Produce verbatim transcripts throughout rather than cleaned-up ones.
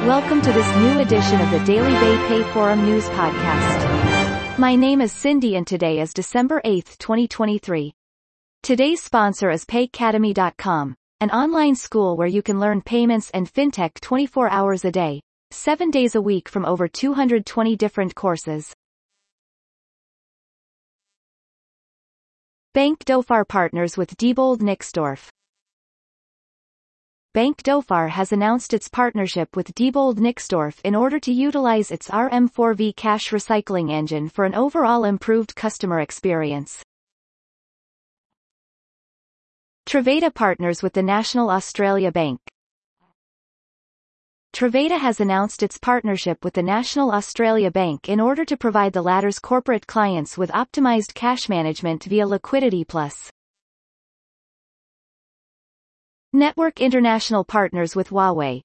Welcome to this new edition of the Daily Bay Pay Forum News Podcast. My name is Cindy and today is December eighth, twenty twenty-three. Today's sponsor is Paycademy dot com, an online school where you can learn payments and fintech twenty-four hours a day, seven days a week from over two hundred twenty different courses. Bank Dhofar partners with Diebold Nixdorf. Bank Dhofar has announced its partnership with Diebold Nixdorf in order to utilize its R M four V cash recycling engine for an overall improved customer experience. Truveta partners with the National Australia Bank. Truveta has announced its partnership with the National Australia Bank in order to provide the latter's corporate clients with optimized cash management via Liquidity Plus. Network International partners with Huawei.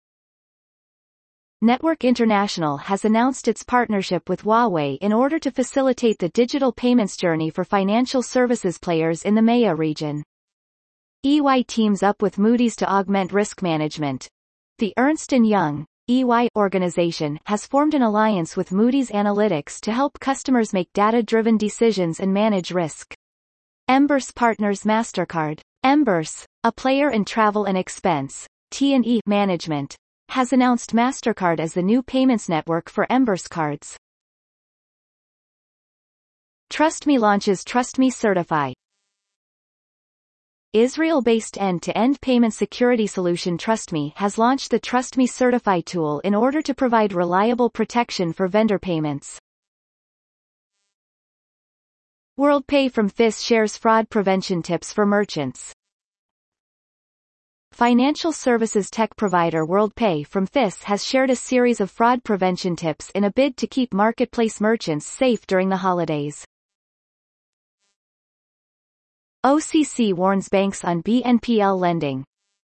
Network International has announced its partnership with Huawei in order to facilitate the digital payments journey for financial services players in the M E A region. E Y teams up with Moody's to augment risk management. The Ernst and Young E Y organization has formed an alliance with Moody's Analytics to help customers make data-driven decisions and manage risk. Emburse partners MasterCard. Emburse, a player in travel and expense T and E management, has announced MasterCard as the new payments network for Emburse cards. TrustMe launches TrustMe Certify. Israel-based end-to-end payment security solution TrustMe has launched the TrustMe Certify tool in order to provide reliable protection for vendor payments. WorldPay from F I S shares fraud prevention tips for merchants. Financial services tech provider WorldPay from F I S has shared a series of fraud prevention tips in a bid to keep marketplace merchants safe during the holidays. O C C warns banks on B N P L lending.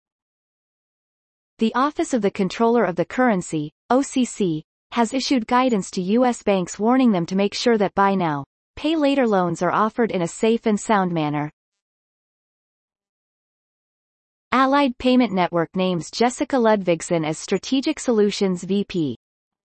The Office of the Comptroller of the Currency, O C C, has issued guidance to U S banks warning them to make sure that buy now, pay later loans are offered in a safe and sound manner. Allied Payment Network names Jessica Ludvigsen as Strategic Solutions V P.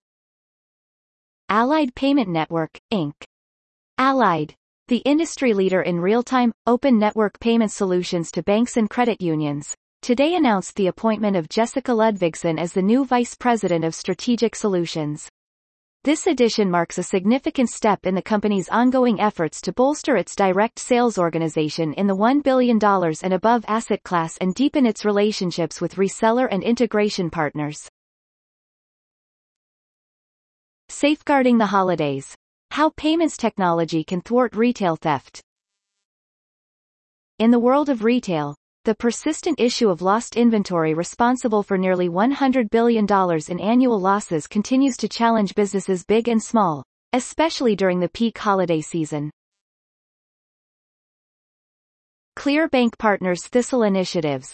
Allied Payment Network, Incorporated. Allied, the industry leader in real-time, open network payment solutions to banks and credit unions, today announced the appointment of Jessica Ludvigsen as the new Vice President of Strategic Solutions. This addition marks a significant step in the company's ongoing efforts to bolster its direct sales organization in the one billion dollars and above asset class and deepen its relationships with reseller and integration partners. Safeguarding the holidays. How payments technology can thwart retail theft. In the world of retail, the persistent issue of lost inventory responsible for nearly one hundred billion dollars in annual losses continues to challenge businesses big and small, especially during the peak holiday season. Clear Bank partners Thistle Initiatives.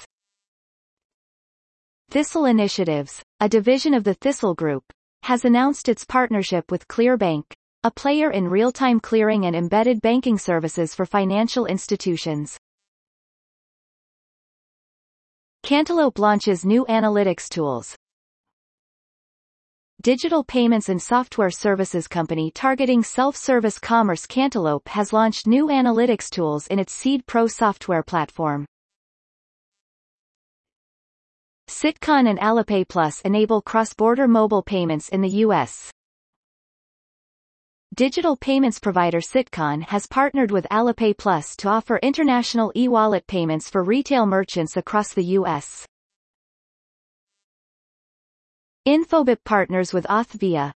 Thistle Initiatives, a division of the Thistle Group, has announced its partnership with Clear Bank, a player in real-time clearing and embedded banking services for financial institutions. Cantaloupe launches new analytics tools. Digital payments and software services company targeting self-service commerce Cantaloupe has launched new analytics tools in its Seed Pro software platform. Citcon and Alipay Plus enable cross-border mobile payments in the U S. Digital payments provider Citcon has partnered with Alipay Plus to offer international e-wallet payments for retail merchants across the U S. Infobip partners with Authvia.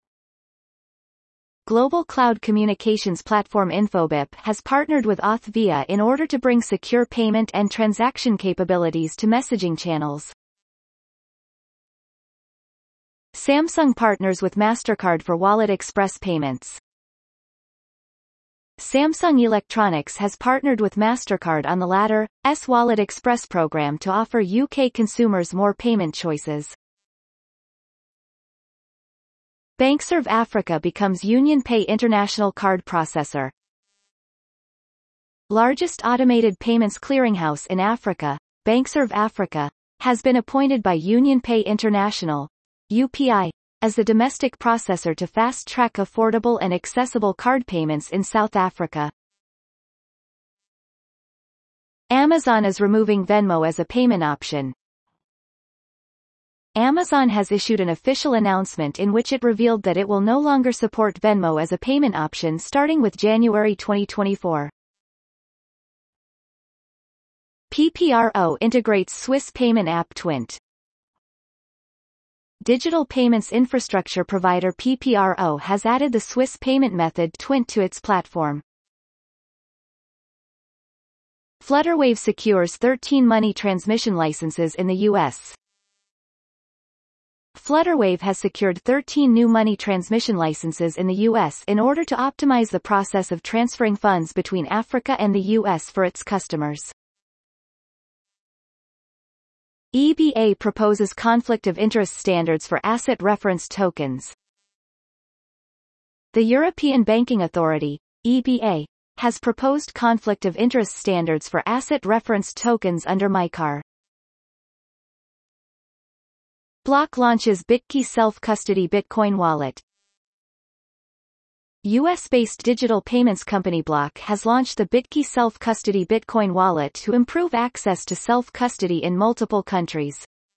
Global cloud communications platform Infobip has partnered with Authvia in order to bring secure payment and transaction capabilities to messaging channels. Samsung partners with MasterCard for Wallet Express payments. Samsung Electronics has partnered with MasterCard on the latter's Wallet Express program to offer U K consumers more payment choices. Bankserve Africa becomes UnionPay International Card Processor. Largest automated payments clearinghouse in Africa, Bankserve Africa, has been appointed by UnionPay International, U P I, as the domestic processor to fast-track affordable and accessible card payments in South Africa. Amazon is removing Venmo as a payment option. Amazon has issued an official announcement in which it revealed that it will no longer support Venmo as a payment option starting with January twenty twenty-four. P P R O integrates Swiss payment app Twint. Digital payments infrastructure provider P P R O has added the Swiss payment method Twint to its platform. Flutterwave secures thirteen money transmission licenses in the U S. Flutterwave has secured thirteen new money transmission licenses in the U S in order to optimize the process of transferring funds between Africa and the U S for its customers. E B A proposes conflict of interest standards for asset-referenced tokens. The European Banking Authority, E B A, has proposed conflict of interest standards for asset-referenced tokens under MiCAR. Block launches BitKey self-custody Bitcoin wallet. U S-based digital payments company Block has launched the BitKey self-custody Bitcoin wallet to improve access to self-custody in multiple countries.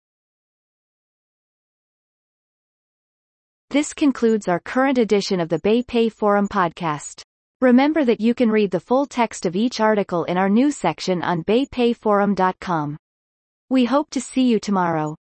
This concludes our current edition of the BayPay Forum podcast. Remember that you can read the full text of each article in our news section on bay pay forum dot com. We hope to see you tomorrow.